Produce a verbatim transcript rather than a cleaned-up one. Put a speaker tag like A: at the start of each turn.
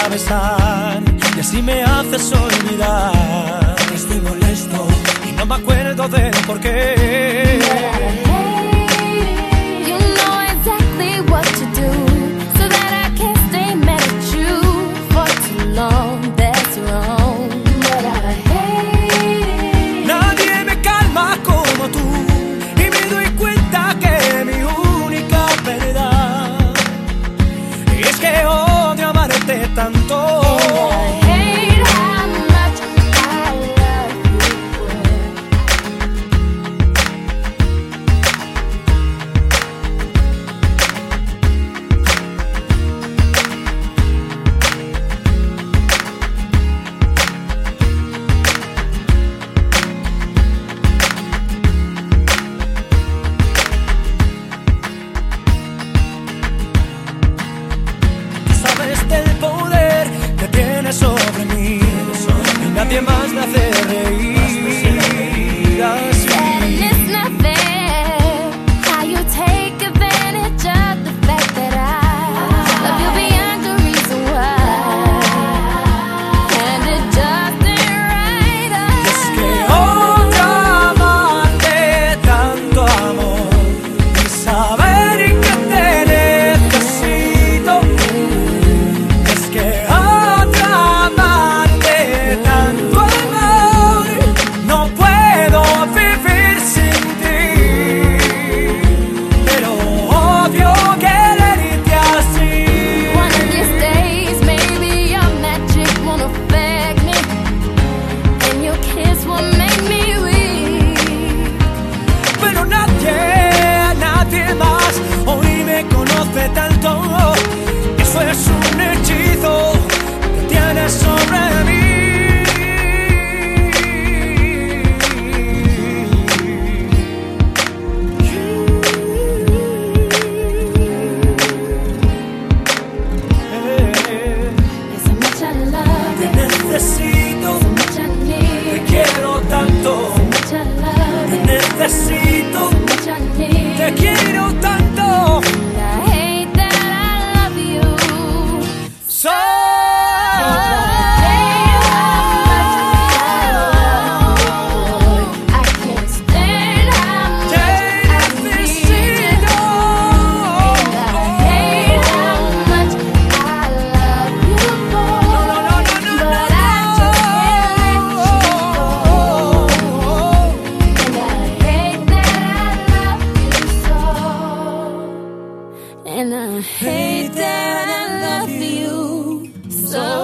A: besar y así me haces olvidar. Estoy molesto y no me acuerdo del porqué.
B: You know exactly what to do, so that I can't stay mad at you for too long. That's wrong. But I hate it.
A: Nadie me calma como tú y me doy cuenta que mi única verdad es que odio amarte tanto. Del poder que tienes sobre mí y nadie más me hace reír así.
B: And it's not fair how you take advantage of the fact that I love you beyond the reason why, and it just ain't right.
A: Y es que odio amarte tanto, amor, y saber que te necesito. Que odio amarte tanto, amor, no puedo vivir sin ti, pero odio quererte así.
B: One of these days, maybe your magic won't affect me, and your kiss will make me weak.
A: Pero nadie, nadie más hoy me conoce tanto. Eso es un hechizo que tienes sobre mí.
B: There's so much I love,
A: Te necesito,
B: so much I need,
A: te quiero tanto.
B: so much I love,
A: Te necesito,
B: so much I need.
A: te quiero tanto.
B: I hate that I love you
A: So
B: And I hate that I love you so.